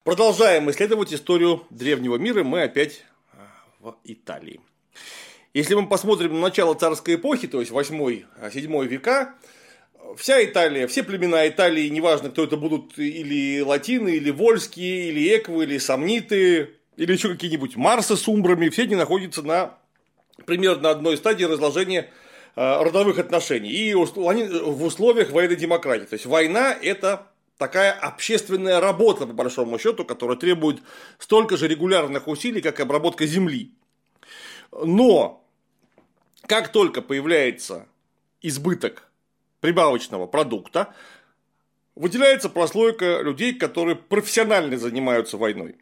Продолжаем исследовать историю древнего мира, мы опять в Италии. Если мы посмотрим на начало царской эпохи, то есть 8-7 века, вся Италия, все племена Италии, неважно, кто это будут, или латины, или вольские, или эквы, или сомниты, или еще какие-нибудь марсы с умбрами, все они находятся на примерно одной стадии разложения родовых отношений и они в условиях военной демократии. То есть война – это такая общественная работа, по большому счету, которая требует столько же регулярных усилий, как и обработка земли. Но как только появляется избыток прибавочного продукта, выделяется прослойка людей, которые профессионально занимаются войной.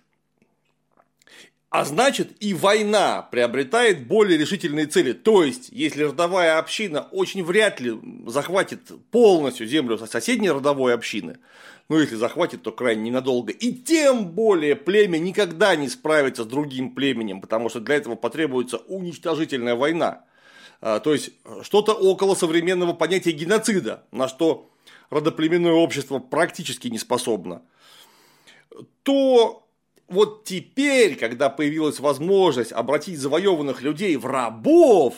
А значит, и война приобретает более решительные цели. То есть, если родовая община очень вряд ли захватит полностью землю соседней родовой общины, но если захватит, то крайне ненадолго, и тем более племя никогда не справится с другим племенем, потому что для этого потребуется уничтожительная война. То есть, что-то около современного понятия геноцида, на что родоплеменное общество практически не способно, то вот теперь, когда появилась возможность обратить завоеванных людей в рабов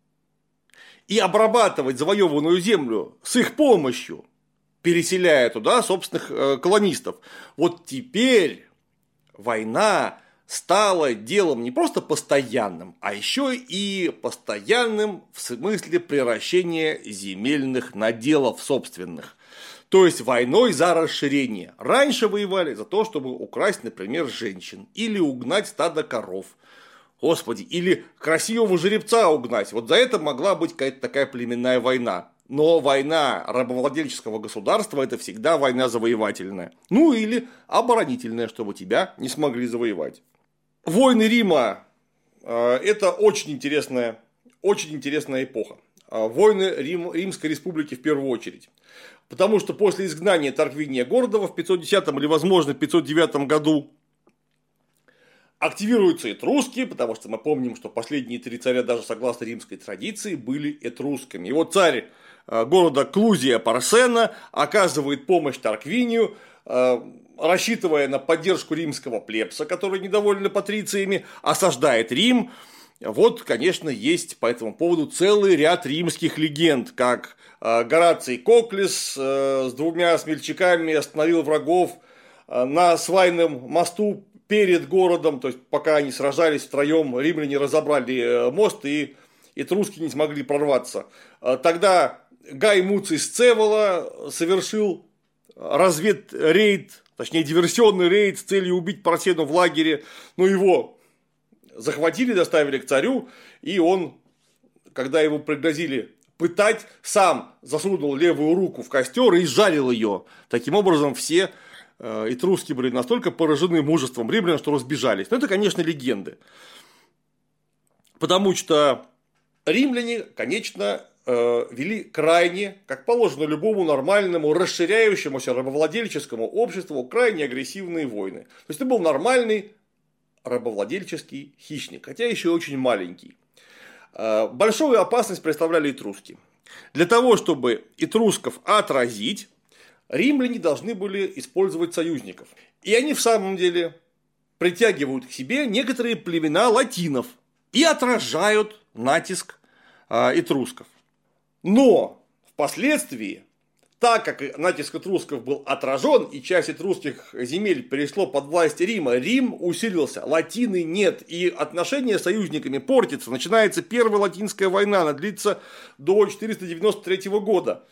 и обрабатывать завоеванную землю с их помощью, переселяя туда собственных колонистов, вот теперь война стала делом не просто постоянным, а еще и постоянным в смысле превращения земельных наделов собственных. То есть войной за расширение. Раньше воевали за то, чтобы украсть, например, женщин. Или угнать стадо коров. Господи, или красивого жеребца угнать. Вот за это могла быть какая-то такая племенная война. Но война рабовладельческого государства – это всегда война завоевательная. Ну или оборонительная, чтобы тебя не смогли завоевать. Войны Рима – это очень интересная эпоха. Войны Римской республики в первую очередь. Потому что после изгнания Тарквиния Гордого в 510 или, возможно, 509 году активируются этруски, потому что мы помним, что последние 3 царя, даже согласно римской традиции, были этрусками. И вот царь города Клузия Парсена оказывает помощь Тарквинию, рассчитывая на поддержку римского плебса, который недоволен патрициями, осаждает Рим. Вот, конечно, есть по этому поводу целый ряд римских легенд, как Гораций Коклис с 2 смельчаками остановил врагов на свайном мосту перед городом, то есть пока они сражались втроем, римляне разобрали мост и этруски не смогли прорваться. Тогда Гай Муций Сцевола совершил разведрейд, точнее диверсионный рейд с целью убить Парсену в лагере, но его захватили, доставили к царю, и он, когда его пригрозили пытать, сам засунул левую руку в костер и сжалил ее. Таким образом, все этруски были настолько поражены мужеством римлян, что разбежались. Но это, конечно, легенды. Потому что римляне, конечно, вели крайне, как положено любому нормальному, расширяющемуся рабовладельческому обществу, крайне агрессивные войны. То есть это был нормальный рабовладельческий хищник, хотя еще очень маленький. Большую опасность представляли этруски. Для того, чтобы этрусков отразить, римляне должны были использовать союзников. И они в самом деле притягивают к себе некоторые племена латинов и отражают натиск этрусков. Но впоследствии, так как натиск этрусков был отражен и часть этрусских земель перешло под власть Рима, Рим усилился, латины нет, и отношения с союзниками портятся. Начинается Первая Латинская война, она длится до 493 года.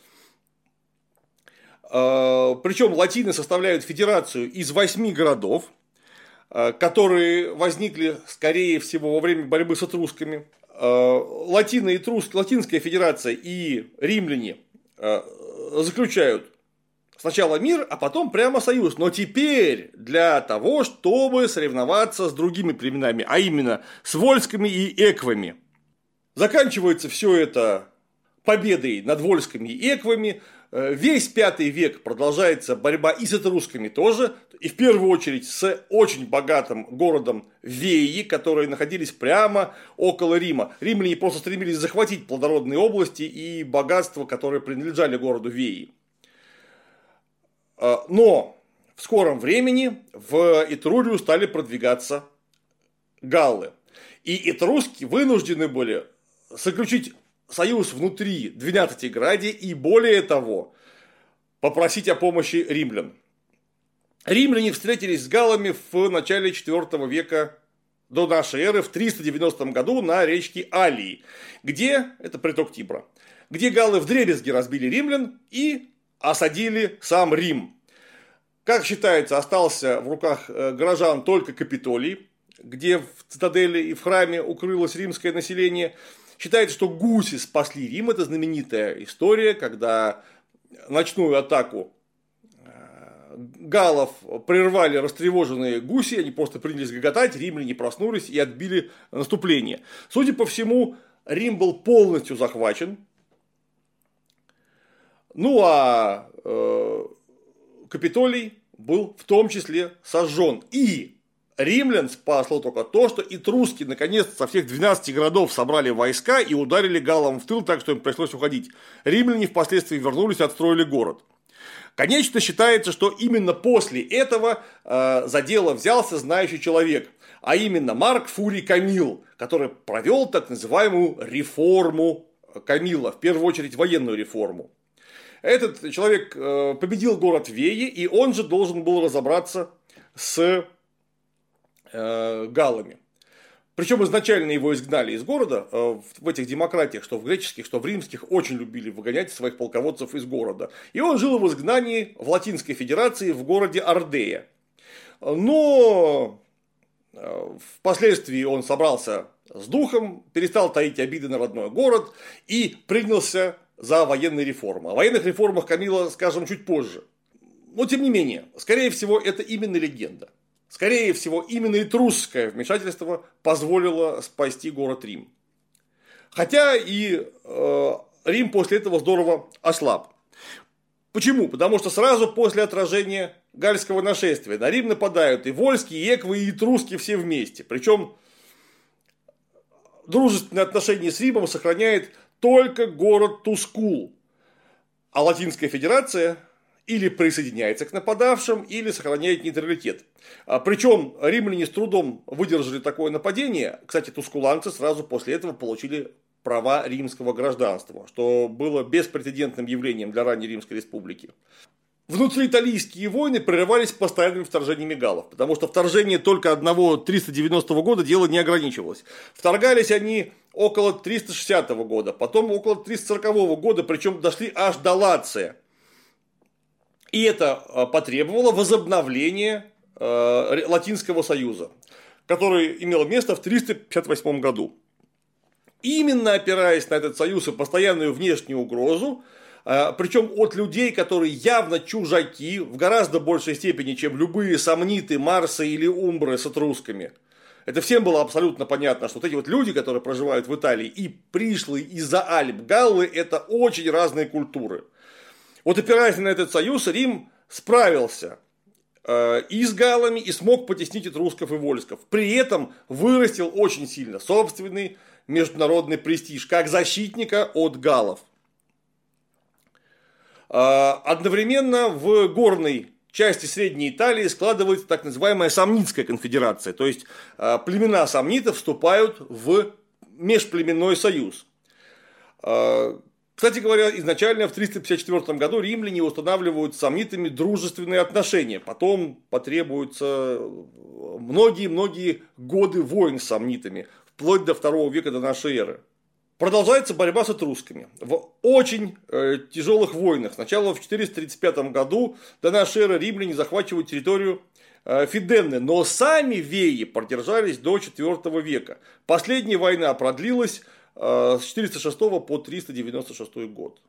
Причем латины составляют федерацию из 8 городов, которые возникли, скорее всего, во время борьбы с этрусками. Латинская федерация и римляне заключают сначала мир, а потом прямо союз. Но теперь для того, чтобы соревноваться с другими племенами, а именно с вольскими и эквами. Заканчивается все это победой над вольскими и эквами. Весь V век продолжается борьба и с этрусками тоже, и в первую очередь с очень богатым городом Веи, которые находились прямо около Рима. Римляне просто стремились захватить плодородные области и богатства, которые принадлежали городу Веи. Но в скором времени в Этрурию стали продвигаться галлы. И этруски вынуждены были заключить союз внутри Двенадцатиградия и, более того, попросить о помощи римлян. Римляне встретились с галлами в начале IV века до нашей эры, в 390 году на речке Алии, где, это приток Тибра, где галлы вдребезги разбили римлян и осадили сам Рим. Как считается, остался в руках горожан только Капитолий, где в цитадели и в храме укрылось римское население. Считается, что гуси спасли Рим. Это знаменитая история, когда ночную атаку галлов прервали растревоженные гуси, они просто принялись гоготать, римляне проснулись и отбили наступление. Судя по всему, Рим был полностью захвачен. Ну а Капитолий был в том числе сожжен. И римлян спасло только то, что этруски наконец со всех 12 городов собрали войска и ударили галлам в тыл, так что им пришлось уходить. Римляне впоследствии вернулись и отстроили город. Конечно, считается, что именно после этого за дело взялся знающий человек, а именно Марк Фурий Камилл, который провел так называемую реформу Камилла, в первую очередь военную реформу. Этот человек победил город Веи, и он же должен был разобраться с галлами. Причем изначально его изгнали из города, в этих демократиях, что в греческих, что в римских, очень любили выгонять своих полководцев из города. И он жил в изгнании в Латинской Федерации в городе Ардея. Но впоследствии он собрался с духом, перестал таить обиды на родной город и принялся за военные реформы. О военных реформах Камилла скажем чуть позже. Но тем не менее, скорее всего, это именно легенда. Скорее всего, именно этрусское вмешательство позволило спасти город Рим. Хотя и Рим после этого здорово ослаб. Почему? Потому что сразу после отражения гальского нашествия на Рим нападают и вольские, и эквы, и этруски все вместе. Причем дружественные отношения с Римом сохраняет только город Тускул. А Латинская Федерация или присоединяется к нападавшим, или сохраняет нейтралитет. Причем римляне с трудом выдержали такое нападение. Кстати, тускуланцы сразу после этого получили права римского гражданства, что было беспрецедентным явлением для ранней Римской республики. Внутрииталийские войны прерывались постоянными вторжениями галлов, потому что вторжение только одного 390 года дело не ограничивалось. Вторгались они около 360 года, потом около 340 года, причем дошли аж до Лация. И это потребовало возобновления Латинского союза, который имел место в 358 году. Именно опираясь на этот союз и постоянную внешнюю угрозу, причем от людей, которые явно чужаки в гораздо большей степени, чем любые сомниты, марсы или умбры с этрусками. Это всем было абсолютно понятно, что вот эти вот люди, которые проживают в Италии и пришлые из-за Альп галлы, это очень разные культуры. Вот опираясь на этот союз, Рим справился и с галлами, и смог потеснить этрусков и вольсков. При этом вырастил очень сильно собственный международный престиж, как защитника от галлов. Одновременно в горной части Средней Италии складывается так называемая Сомнитская конфедерация. То есть племена сомнитов вступают в межплеменной союз. Кстати говоря, изначально в 354 году римляне устанавливают с сомнитами дружественные отношения. Потом потребуются многие-многие годы войн с сомнитами, вплоть до 2 века до нашей эры. Продолжается борьба с этрусками в очень тяжелых войнах. Сначала в 435 году до нашей эры римляне захватывают территорию Фиденны, но сами веи продержались до IV века. Последняя война продлилась с 406 по 396 год.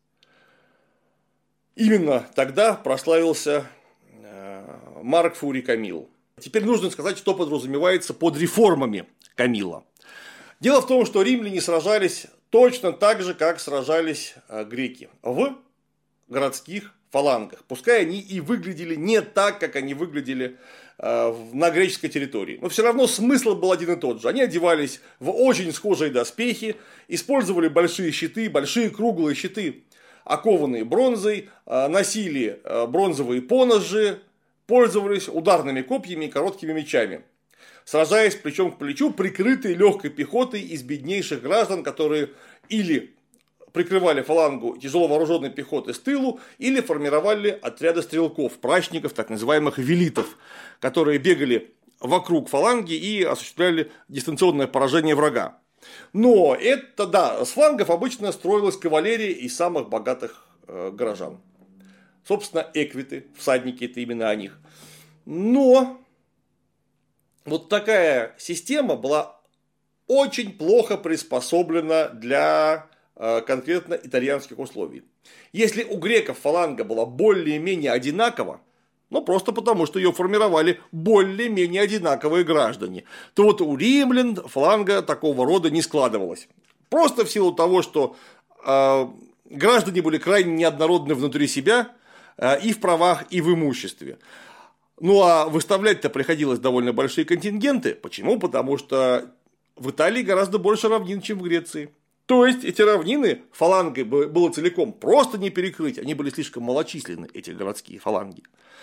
Именно тогда прославился Марк Фурий Камилл. Теперь нужно сказать, что подразумевается под реформами Камилла. Дело в том, что римляне сражались точно так же, как сражались греки, в городских фалангах. Пускай они и выглядели не так, как они выглядели на греческой территории. Но все равно смысл был один и тот же. Они одевались в очень схожие доспехи, использовали большие щиты, большие круглые щиты, окованные бронзой, носили бронзовые поножи, пользовались ударными копьями и короткими мечами, сражаясь плечом к плечу, прикрытые легкой пехотой из беднейших граждан, которые или прикрывали фалангу тяжело вооруженной пехоты с тылу, или формировали отряды стрелков, прачников, так называемых велитов, которые бегали вокруг фаланги и осуществляли дистанционное поражение врага. Но это, да, с флангов обычно строилась кавалерия из самых богатых горожан. Собственно, эквиты, всадники, это именно о них. Но вот такая система была очень плохо приспособлена для конкретно итальянских условий. Если у греков фаланга была более-менее одинакова, ну просто потому, что ее формировали более-менее одинаковые граждане, то вот у римлян фаланга такого рода не складывалась. Просто в силу того, что граждане были крайне неоднородны внутри себя и в правах, и в имуществе. Ну а выставлять-то приходилось довольно большие контингенты. Почему? Потому что в Италии гораздо больше равнин, чем в Греции. То есть эти равнины фалангой было целиком просто не перекрыть. Они были слишком малочисленны, эти городские фаланги.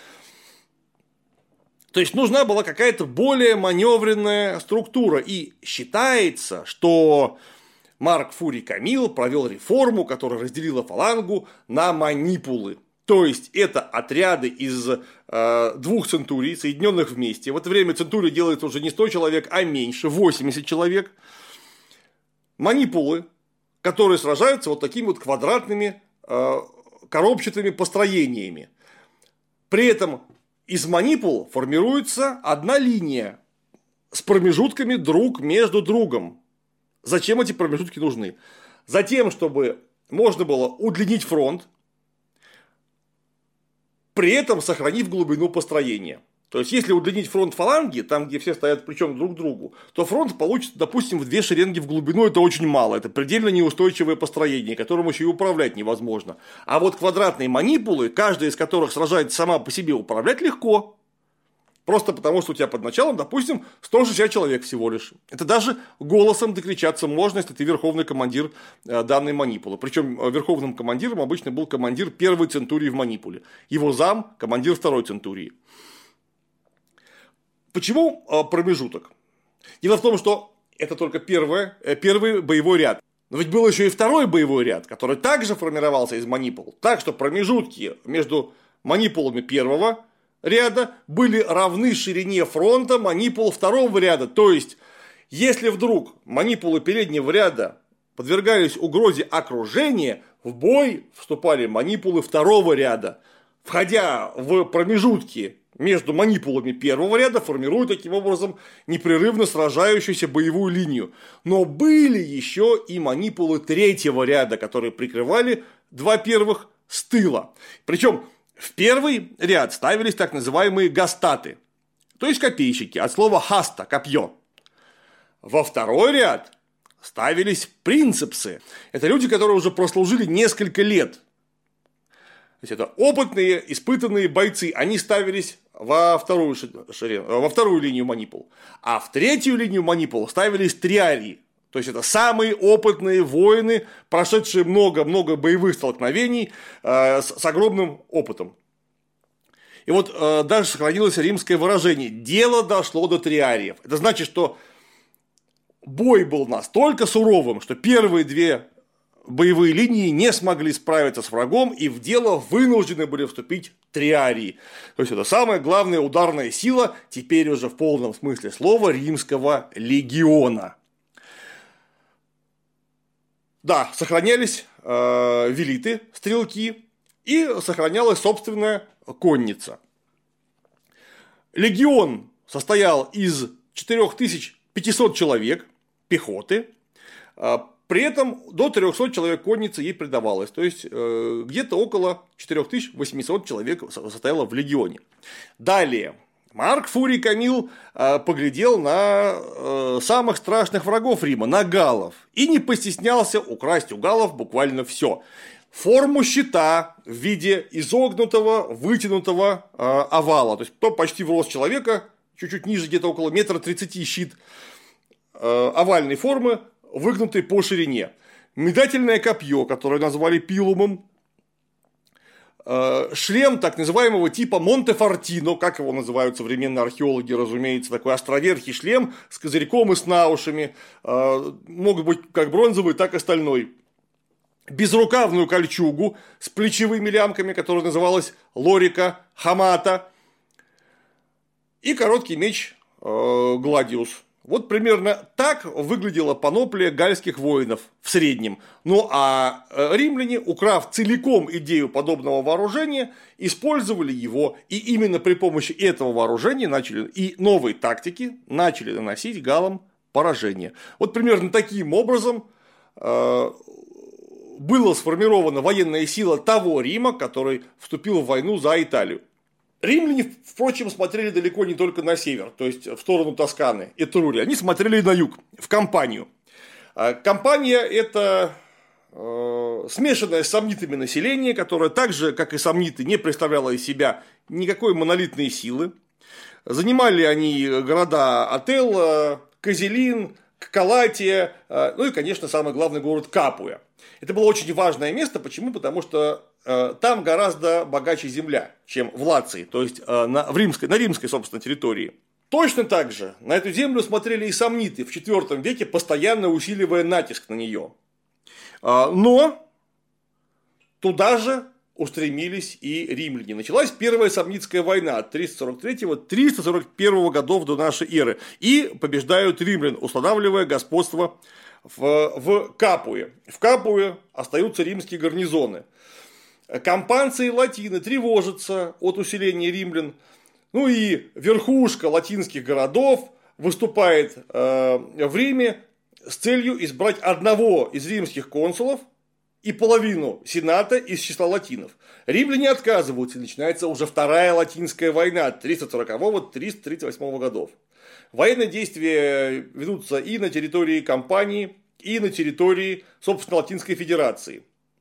То есть нужна была какая-то более маневренная структура. И считается, что Марк Фурий Камил провел реформу, которая разделила фалангу на манипулы. То есть это отряды из двух центурий, соединенных вместе. В это время центурия делается уже не 100 человек, а меньше, 80 человек. Манипулы, которые сражаются вот такими вот квадратными коробчатыми построениями. При этом из манипул формируется одна линия с промежутками друг между другом. Зачем эти промежутки нужны? Затем, чтобы можно было удлинить фронт, при этом сохранив глубину построения. То есть, если удлинить фронт фаланги, там, где все стоят плечом друг к другу, то фронт получится, допустим, в 2 шеренги в глубину, это очень мало, это предельно неустойчивое построение, которым еще и управлять невозможно. А вот квадратные манипулы, каждая из которых сражается сама по себе, управлять легко. Просто потому, что у тебя под началом, допустим, 160 человек всего лишь. Это даже голосом докричаться можно, если ты верховный командир данной манипулы. Причем верховным командиром обычно был командир первой центурии в манипуле. Его зам – командир второй центурии. Почему промежуток? Дело в том, что это только первый боевой ряд. Но ведь был еще и второй боевой ряд, который также формировался из манипул. Так что промежутки между манипулами первого ряда были равны ширине фронта манипул второго ряда. То есть, если вдруг манипулы переднего ряда подвергались угрозе окружения, в бой вступали манипулы второго ряда, входя в промежутки между манипулами первого ряда, формируя таким образом непрерывно сражающуюся боевую линию. Но были еще и манипулы третьего ряда, которые прикрывали 2 первых с тыла. Причем в первый ряд ставились так называемые гастаты, то есть копейщики, от слова хаста – копье. Во второй ряд ставились принцепсы. Это люди, которые уже прослужили несколько лет. То есть это опытные, испытанные бойцы. Они ставились во вторую линию манипул. А в третью линию манипул ставились триарии. То есть это самые опытные воины, прошедшие много-много боевых столкновений с огромным опытом. И вот даже сохранилось римское выражение: дело дошло до триариев. Это значит, что бой был настолько суровым, что первые 2 боевые линии не смогли справиться с врагом, и в дело вынуждены были вступить триарии. То есть это самая главная ударная сила, теперь уже в полном смысле слова, римского легиона. Да, сохранялись велиты, стрелки, и сохранялась собственная конница. Легион состоял из 4500 человек пехоты, при этом до 300 человек конницы ей придавалось. То есть где-то около 4800 человек состояло в легионе. Далее. Марк Фурий Камил поглядел на самых страшных врагов Рима, на галлов, и не постеснялся украсть у галлов буквально все. Форму щита в виде изогнутого, вытянутого овала, то есть почти в рост человека, чуть-чуть ниже, где-то около 1,30 м щит овальной формы, выгнутый по ширине. Метательное копье, которое назвали пилумом, шлем так называемого типа Монтефортино, как его называют современные археологи, разумеется, такой островерхий шлем с козырьком и с наушами, могут быть как бронзовый, так и стальной. Безрукавную кольчугу с плечевыми лямками, которая называлась лорика, хамата, и короткий меч гладиус. Вот примерно так выглядела паноплия гальских воинов в среднем. Ну а римляне, украв целиком идею подобного вооружения, использовали его, и именно при помощи этого вооружения и новой тактики начали наносить галлам поражение. Вот примерно таким образом была сформирована военная сила того Рима, который вступил в войну за Италию. Римляне, впрочем, смотрели далеко не только на север, то есть в сторону Тосканы, Этрурии. Они смотрели на юг, в Кампанию. Кампания – это смешанное с сомнитами население, которое так же, как и сомниты, не представляло из себя никакой монолитной силы. Занимали они города Ателла, Козелин, Калатия, ну и, конечно, самый главный город Капуя. Это было очень важное место. Почему? Потому что там гораздо богаче земля, чем в Лации, то есть на римской, собственно, территории. Точно так же на эту землю смотрели и сомниты в IV веке, постоянно усиливая натиск на нее. Но туда же устремились и римляне. Началась Первая Сомнитская война от 343-341 годов до нашей эры. И побеждают римлян, устанавливая господство в Капуе. В Капуе остаются римские гарнизоны. Кампанцы и латины тревожатся от усиления римлян. Ну и верхушка латинских городов выступает в Риме с целью избрать одного из римских консулов и половину сената из числа латинов. Римляне отказываются, и начинается уже Вторая Латинская война 340-338 годов. Военные действия ведутся и на территории Кампании, и на территории, собственно, Латинской Федерации.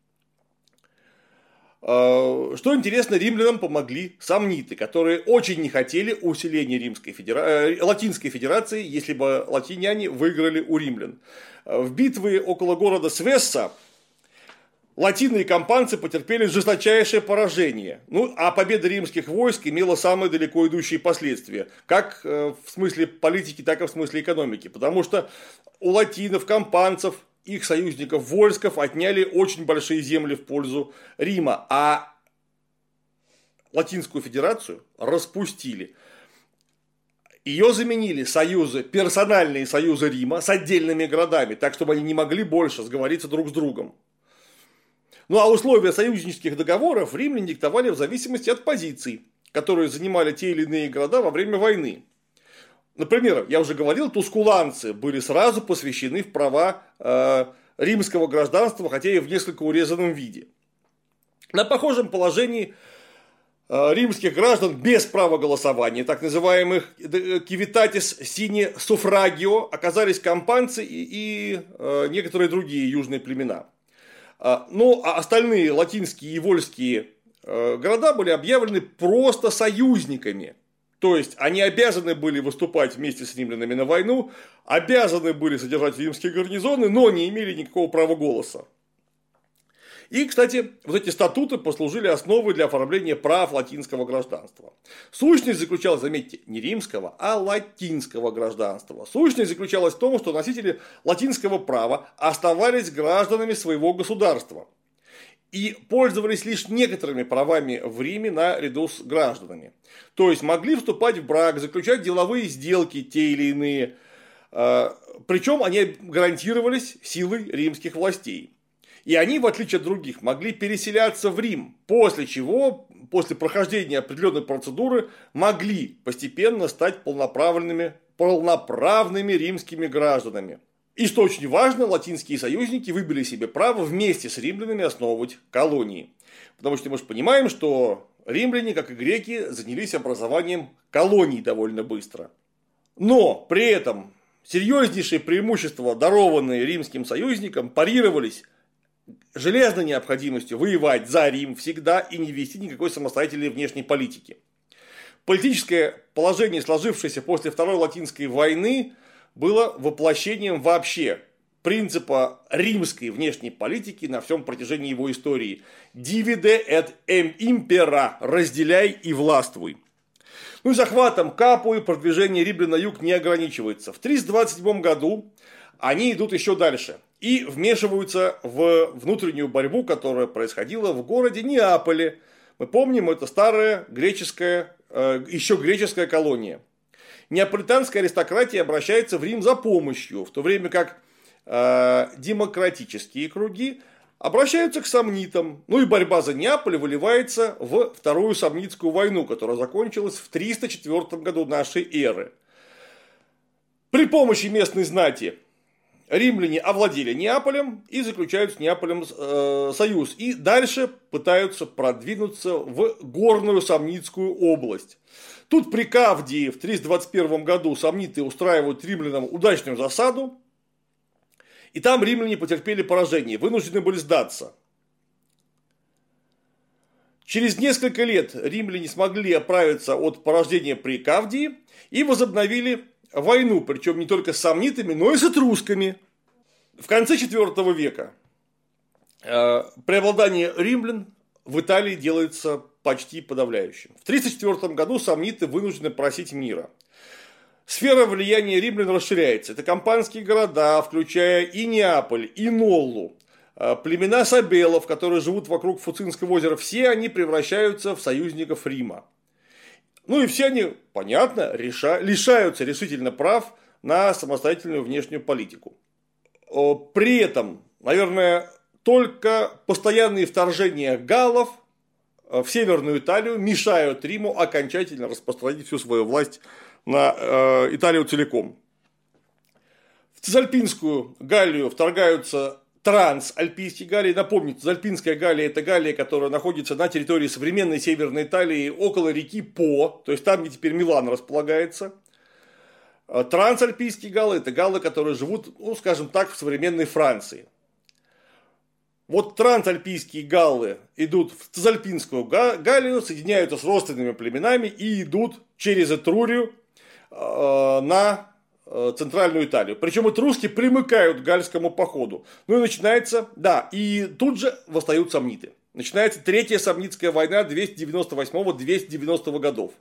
Что интересно, римлянам помогли сомниты, которые очень не хотели усиления Латинской Федерации, если бы латиняне выиграли у римлян. В битве около города Свесса латины и кампанцы потерпели жесточайшее поражение. Ну, а победа римских войск имела самые далеко идущие последствия, как в смысле политики, так и в смысле экономики. Потому что у латинов, кампанцев, их союзников, вольсков отняли очень большие земли в пользу Рима, а Латинскую Федерацию распустили. Ее заменили персональные союзы Рима с отдельными городами, так чтобы они не могли больше сговориться друг с другом. Ну а условия союзнических договоров римляне диктовали в зависимости от позиций, которые занимали те или иные города во время войны. Например, я уже говорил, тускуланцы были сразу посвящены в права римского гражданства, хотя и в несколько урезанном виде. На похожем положении римских граждан без права голосования, так называемых кивитатис сине суфрагио, оказались кампанцы и некоторые другие южные племена. Ну, а остальные латинские и вольские города были объявлены просто союзниками. То есть, они обязаны были выступать вместе с римлянами на войну, обязаны были содержать римские гарнизоны, но не имели никакого права голоса. И, кстати, вот эти статуты послужили основой для оформления прав латинского гражданства. Сущность заключалась, заметьте, не римского, а латинского гражданства. Сущность заключалась в том, что носители латинского права оставались гражданами своего государства и пользовались лишь некоторыми правами в Риме наряду с гражданами. То есть, могли вступать в брак, заключать деловые сделки те или иные, причем они гарантировались силой римских властей. И они, в отличие от других, могли переселяться в Рим, после чего, после прохождения определенной процедуры, могли постепенно стать полноправными римскими гражданами. И что очень важно, латинские союзники выбили себе право вместе с римлянами основывать колонии. Потому что мы же понимаем, что римляне, как и греки, занялись образованием колоний довольно быстро. Но при этом серьезнейшие преимущества, дарованные римским союзникам, парировались железной необходимостью воевать за Рим всегда и не вести никакой самостоятельной внешней политики. Политическое положение, сложившееся после Второй Латинской войны, было воплощением вообще принципа римской внешней политики на всем протяжении его истории. Divide et impera – разделяй и властвуй. Ну и захватом Капуи продвижение римлян на юг не ограничивается. В 327 году они идут еще дальше и вмешиваются в внутреннюю борьбу, которая происходила в городе Неаполе. Мы помним, это старая греческая, еще греческая колония. Неаполитанская аристократия обращается в Рим за помощью, в то время как демократические круги обращаются к сомнитам. Ну и борьба за Неаполь выливается в Вторую Сомнитскую войну, которая закончилась в 304 году нашей эры. При помощи местной знати римляне овладели Неаполем и заключают с Неаполем союз. И дальше пытаются продвинуться в горную Сомнитскую область. Тут при Кавдии в 321 году сомниты устраивают римлянам удачную засаду. И там римляне потерпели поражение, вынуждены были сдаться. Через несколько лет римляне смогли оправиться от поражения при Кавдии и возобновили войну, причем не только с сомнитами, но и с этрусками. В конце IV века преобладание римлян в Италии делается почти подавляющим. В 304 году сомниты вынуждены просить мира. Сфера влияния римлян расширяется. Это кампанские города, включая и Неаполь, и Ноллу. Племена сабелов, которые живут вокруг Фуцинского озера, все они превращаются в союзников Рима. Ну и все они, понятно, лишаются решительно прав на самостоятельную внешнюю политику. При этом, наверное, только постоянные вторжения галлов в Северную Италию мешают Риму окончательно распространить всю свою власть на Италию целиком. В Цезальпинскую Галлию вторгаются трансальпийские Галлии. Напомню, Цезальпинская Галлия – это Галлия, которая находится на территории современной Северной Италии около реки По, то есть там, где теперь Милан располагается. Трансальпийские галлы – это галлы, которые живут, ну, скажем так, в современной Франции. Вот трансальпийские галлы идут в Цезальпинскую Галлию, соединяются с родственными племенами и идут через Этрурию на центральную Италию. Причем этруски примыкают к гальскому походу. Ну и начинается, да, и тут же восстают сомниты. Начинается Третья Сомнитская война 298-290 годов.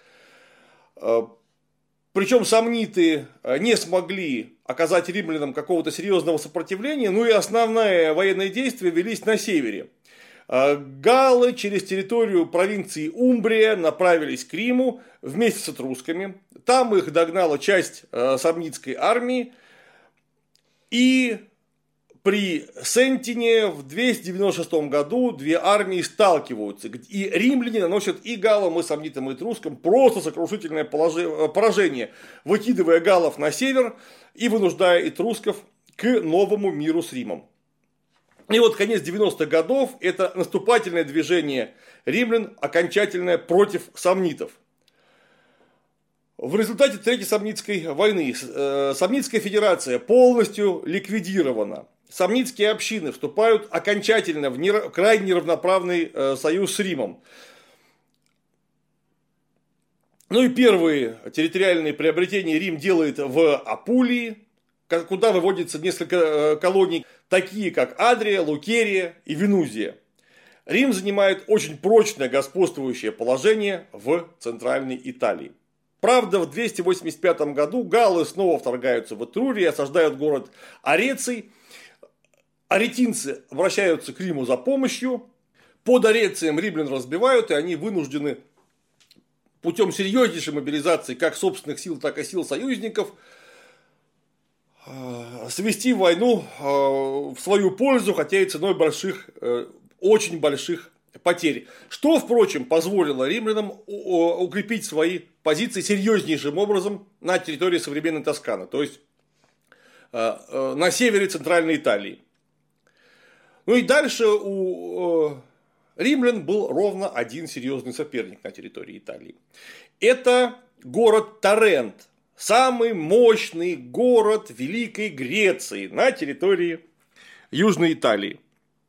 Причем сомниты не смогли оказать римлянам какого-то серьезного сопротивления, ну и основные военные действия велись на севере. Галлы через территорию провинции Умбрия направились к Риму вместе с этрусками. Там их догнала часть сомнитской армии. И при Сентине в 296 году две армии сталкиваются. И римляне наносят и галлам, и сомнитам, и этрускам просто сокрушительное поражение, выкидывая галлов на север и вынуждая этрусков к новому миру с Римом. И вот конец 90-х годов – это наступательное движение римлян, окончательное против сомнитов. В результате Третьей Сомнитской войны Сомнитская федерация полностью ликвидирована. Сомнитские общины вступают окончательно в крайне неравноправный союз с Римом. Ну и первые территориальные приобретения Рим делает в Апулии, куда выводится несколько колоний, такие как Адрия, Лукерия и Венузия. Рим занимает очень прочное господствующее положение в центральной Италии. Правда, в 285 году галлы снова вторгаются в Этрурию и осаждают город Ареций. Аретинцы обращаются к Риму за помощью. Под Арецием римлян разбивают, и они вынуждены путем серьезнейшей мобилизации как собственных сил, так и сил союзников свести войну в свою пользу, хотя и ценой очень больших потерь. Что, впрочем, позволило римлянам укрепить свои позиции серьезнейшим образом на территории современной Тосканы, то есть на севере центральной Италии. Ну и дальше у римлян был ровно один серьезный соперник на территории Италии. Это город Тарент. Самый мощный город Великой Греции на территории Южной Италии.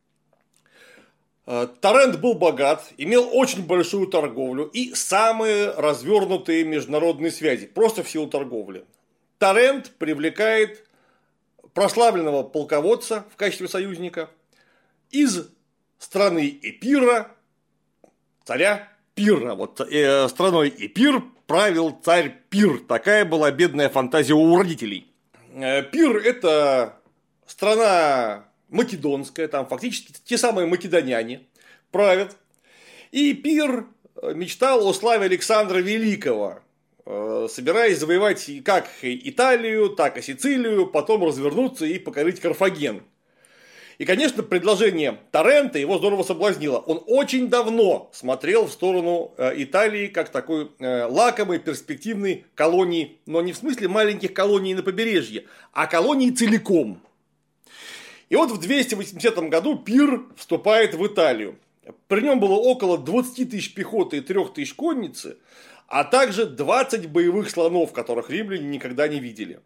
Тарент был богат, имел очень большую торговлю и самые развернутые международные связи, просто в силу торговли. Тарент привлекает прославленного полководца в качестве союзника, из страны Эпира, царя Пирра. Вот страной Эпир правил царь Пир. Такая была бедная фантазия у родителей. Пир – это страна македонская, там фактически те самые македоняне правят. И Пир мечтал о славе Александра Великого, собираясь завоевать как Италию, так и Сицилию, потом развернуться и покорить Карфаген. И, конечно, предложение Торрента его здорово соблазнило. Он очень давно смотрел в сторону Италии как такой лакомой, перспективной колонии, но не в смысле маленьких колоний на побережье, а колонии целиком. И вот в 280 году Пир вступает в Италию. При нем было около 20 тысяч пехоты и 3 тысяч конницы, а также 20 боевых слонов, которых римляне никогда не видели.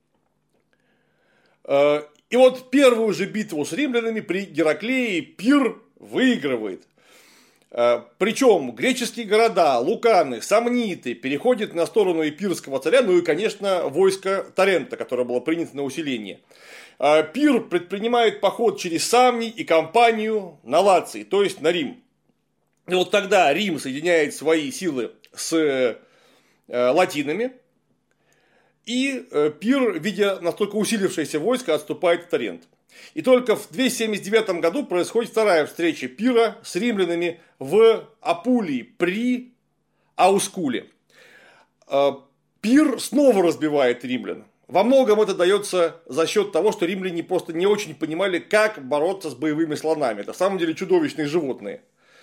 И вот первую же битву с римлянами при Гераклее Пир выигрывает. Причем греческие города, Луканы, Самниты переходят на сторону эпирского царя, ну и, конечно, войско Торрента, которое было принято на усиление. Пир предпринимает поход через Самний и Кампанию на Лаций, то есть на Рим. И вот тогда Рим соединяет свои силы с латинами. И Пир, видя настолько усилившееся войско, отступает в Торрент. И только в 279 году происходит вторая встреча Пира с римлянами в Апулии при Аускуле. Пир снова разбивает римлян. Во многом это дается за счет того, что римляне просто не очень понимали, как бороться с боевыми слонами. Это на самом деле чудовищные животные.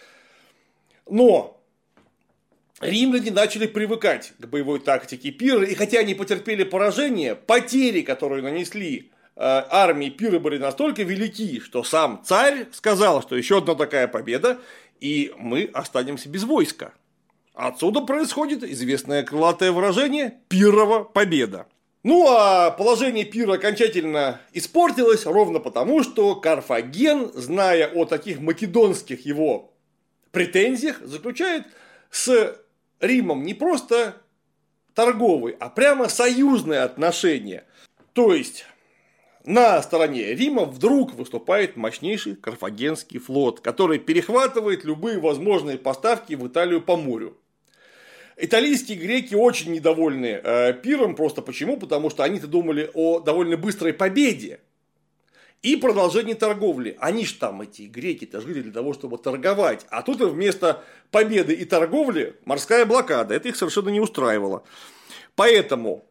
Но римляне начали привыкать к боевой тактике Пира, и хотя они потерпели поражение, потери, которые нанесли армии Пира, были настолько велики, что сам царь сказал, что еще одна такая победа, и мы останемся без войска. Отсюда происходит известное крылатое выражение «Пирова победа». Ну а положение Пира окончательно испортилось ровно потому, что Карфаген, зная о таких македонских его претензиях, заключает с Римом не просто торговые, а прямо союзные отношения. То есть на стороне Рима вдруг выступает мощнейший карфагенский флот, который перехватывает любые возможные поставки в Италию по морю. Италийские греки очень недовольны Пиром, просто почему? Потому что они-то думали о довольно быстрой победе и продолжении торговли. Они ж там, эти греки-то, жили для того, чтобы торговать. А тут вместо победы и торговли морская блокада. Это их совершенно не устраивало. Поэтому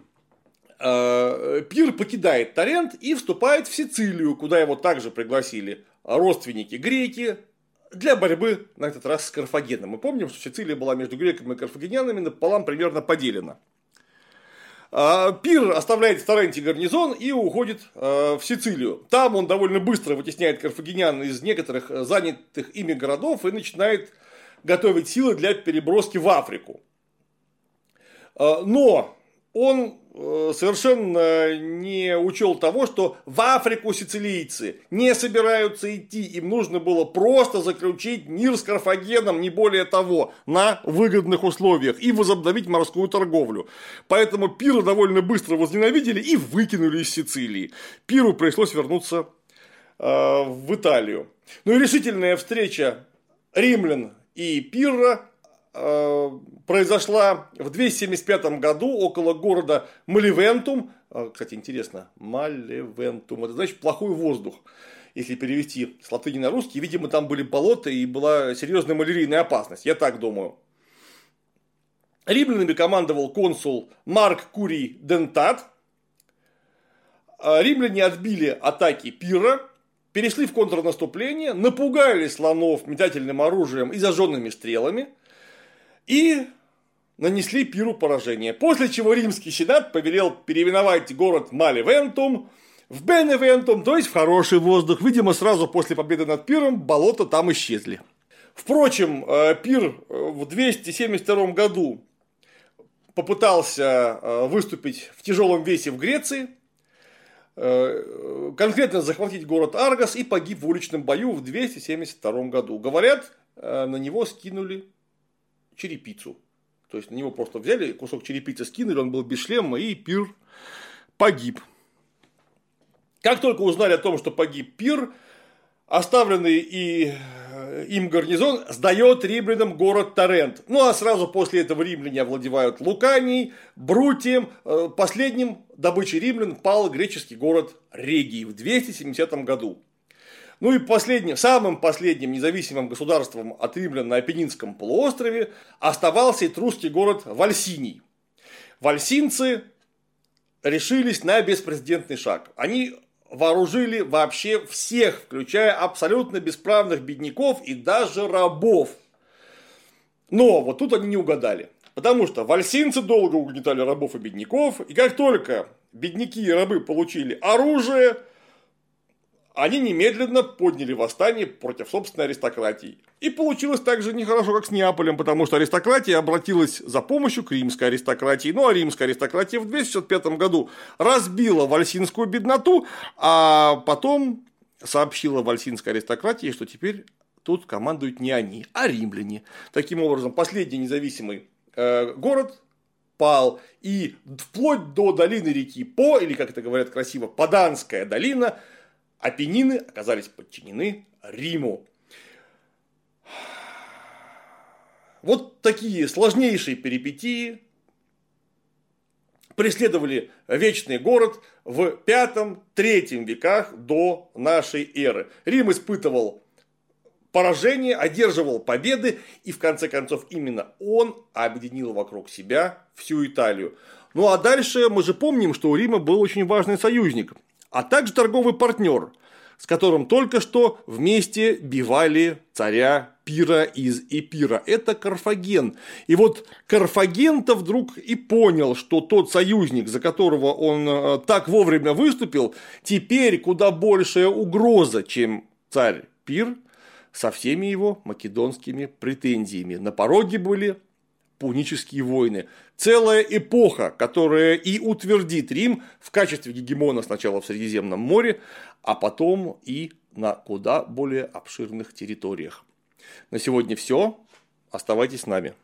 Пир покидает Торрент и вступает в Сицилию, куда его также пригласили родственники греки для борьбы на этот раз с Карфагеном. Мы помним, что Сицилия была между греками и карфагенянами напополам примерно поделена. Пир оставляет в Торренте гарнизон и уходит в Сицилию. Там он довольно быстро вытесняет карфагенян из некоторых занятых ими городов и начинает готовить силы для переброски в Африку. Но он совершенно не учел того, что в Африку сицилийцы не собираются идти. Им нужно было просто заключить мир с Карфагеном, не более того, на выгодных условиях и возобновить морскую торговлю. Поэтому Пира довольно быстро возненавидели и выкинули из Сицилии. Пиру пришлось вернуться в Италию. Ну и решительная встреча римлян и Пирра произошла в 275 году около города Маливентум. Кстати, интересно, Маливентум, это значит плохой воздух. Если перевести с латыни на русский, видимо, там были болота и была серьезная малярийная опасность, я так думаю. Римлянами командовал консул Марк Курий Дентат. Римляне отбили атаки Пирра, перешли в контрнаступление, напугали слонов метательным оружием и зажженными стрелами и нанесли Пиру поражение. После чего римский сенат повелел переименовать город Маливентум в Беневентум, то есть в хороший воздух. Видимо, сразу после победы над Пиром болота там исчезли. Впрочем, Пир в 272 году попытался выступить в тяжелом весе в Греции, конкретно захватить город Аргос, и погиб в уличном бою в 272 году. Говорят, на него скинули черепицу. То есть на него просто взяли, кусок черепицы скинули, он был без шлема, и Пир погиб. Как только узнали о том, что погиб Пир, оставленный им гарнизон сдает римлянам город Тарент. Ну а сразу после этого римляне овладевают Луканией, Брутием. Последним добычей римлян пал греческий город Регий в 270 году. Ну и самым последним независимым государством от римлян на Апеннинском полуострове оставался этрусский город Вальсиний. Вальсинцы решились на беспрецедентный шаг. Они вооружили вообще всех, включая абсолютно бесправных бедняков и даже рабов. Но вот тут они не угадали. Потому что вальсинцы долго угнетали рабов и бедняков. И как только бедняки и рабы получили оружие, они немедленно подняли восстание против собственной аристократии. И получилось так же нехорошо, как с Неаполем, потому что аристократия обратилась за помощью к римской аристократии. Ну а римская аристократия в 265 году разбила вальсинскую бедноту, а потом сообщила вальсинской аристократии, что теперь тут командуют не они, а римляне. Таким образом, последний независимый город пал, и вплоть до долины реки По, или, как это говорят красиво, Поданская долина, Апеннины оказались подчинены Риму. Вот такие сложнейшие перипетии преследовали вечный город в V-III веках до нашей эры. Рим испытывал поражение, одерживал победы, и в конце концов именно он объединил вокруг себя всю Италию. Ну а дальше мы же помним, что у Рима был очень важный союзник, а также торговый партнер, с которым только что вместе бивали царя Пира из Эпира. Это Карфаген. И вот Карфаген-то вдруг и понял, что тот союзник, за которого он так вовремя выступил, теперь куда большая угроза, чем царь Пир со всеми его македонскими претензиями. На пороге были пунические войны. Целая эпоха, которая и утвердит Рим в качестве гегемона сначала в Средиземном море, а потом и на куда более обширных территориях. На сегодня все. Оставайтесь с нами.